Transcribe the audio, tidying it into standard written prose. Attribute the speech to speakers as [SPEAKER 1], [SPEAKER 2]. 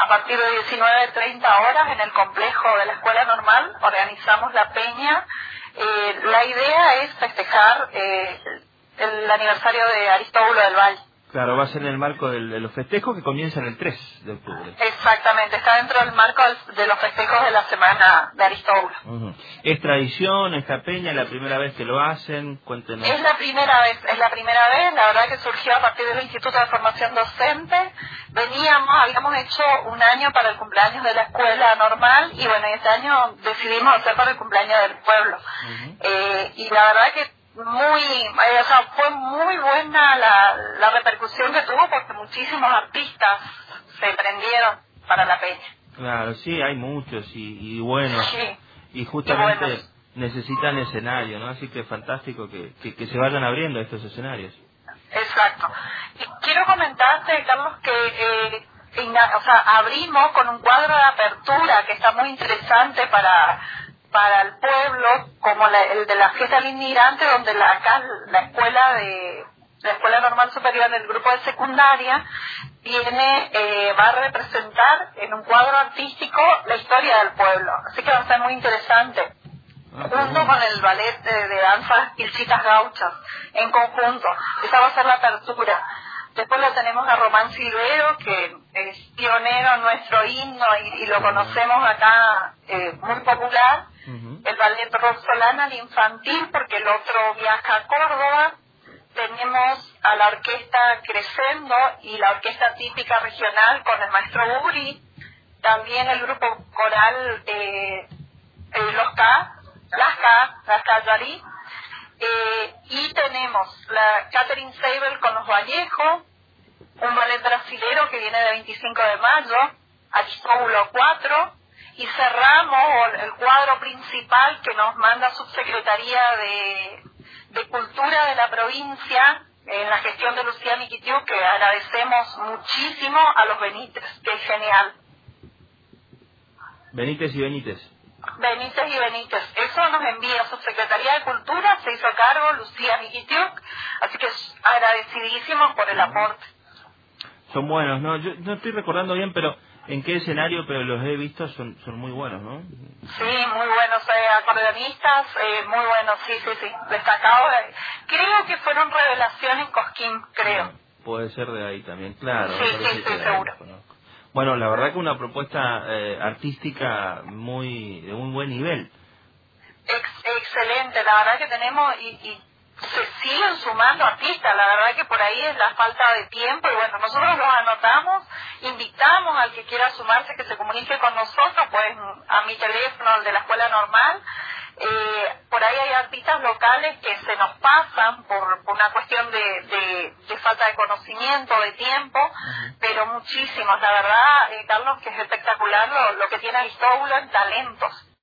[SPEAKER 1] a partir de 19:30 en el complejo de la Escuela Normal organizamos la peña. La idea es festejar el aniversario de Aristóbulo del Valle.
[SPEAKER 2] Claro, va a ser en el marco de los festejos que comienzan el 3 de octubre.
[SPEAKER 1] Exactamente, está dentro del marco de los festejos de la Semana de Aristóbulo.
[SPEAKER 2] ¿Es tradición esta peña, la primera vez que lo hacen? Cuéntenos.
[SPEAKER 1] Es la primera vez, la verdad que surgió a partir del Instituto de Formación Docente. Habíamos hecho un año para el cumpleaños de la Escuela Normal y bueno, este año decidimos hacer para el cumpleaños del pueblo. Y la verdad que fue muy buena la repercusión que tuvo porque muchísimos artistas se prendieron para la peña.
[SPEAKER 2] Claro, sí, hay muchos y buenos.
[SPEAKER 1] Sí,
[SPEAKER 2] y justamente necesitan escenario, ¿no? Así que es fantástico que se vayan abriendo estos escenarios.
[SPEAKER 1] Exacto. Y quiero comentarte, Carlos, que abrimos con un cuadro de apertura que está muy interesante para el pueblo, como el de la fiesta del inmigrante, donde acá la Escuela Normal Superior del grupo de secundaria va a representar en un cuadro artístico la historia del pueblo. Así que va a ser muy interesante. Junto con el ballet de danzas Ilchitas Gauchas, en conjunto. Esa va a ser la apertura. Después lo tenemos a Román Silvero, que es pionero en nuestro himno y lo conocemos acá, muy popular. El ballet Roxolana, el infantil, porque el otro viaja a Córdoba. Tenemos a la orquesta Crescendo y la orquesta típica regional con el maestro Uri. También el grupo coral Las Callarí. Y tenemos la Catherine Seibel con los Vallejo, un ballet brasilero que viene de 25 de mayo, Aristóbulo 4, y cerramos el cuadro principal que nos manda Subsecretaría de Cultura de la provincia en la gestión de Lucía Miquitiú, que agradecemos muchísimo a los Benítez, que es genial.
[SPEAKER 2] Benítez y Benítez.
[SPEAKER 1] Benítez y Benítez. Eso nos envía Subsecretaría de Cultura, se hizo cargo Lucía Miquitiuk, así que agradecidísimos por el aporte.
[SPEAKER 2] Son buenos, ¿no? Yo no estoy recordando bien, pero en qué escenario, pero los he visto, son muy buenos, ¿no?
[SPEAKER 1] Sí, muy buenos, acordeonistas, muy buenos, sí, destacados. Creo que fueron Revelación en Cosquín, creo.
[SPEAKER 2] Puede ser de ahí también, claro.
[SPEAKER 1] Sí, seguro.
[SPEAKER 2] Bueno, la verdad que una propuesta artística de un buen nivel.
[SPEAKER 1] Excelente, la verdad que tenemos y se siguen sumando artistas, la verdad que por ahí es la falta de tiempo y bueno, nosotros los anotamos, invitamos al que quiera sumarse que se comunique con nosotros, pues a mi teléfono, el de la Escuela Normal. Por ahí hay artistas locales que se nos pasan por una cuestión de falta de conocimiento, de tiempo, pero muchísimos, la verdad, Carlos, que es espectacular lo que tiene Aristóbulo en talentos.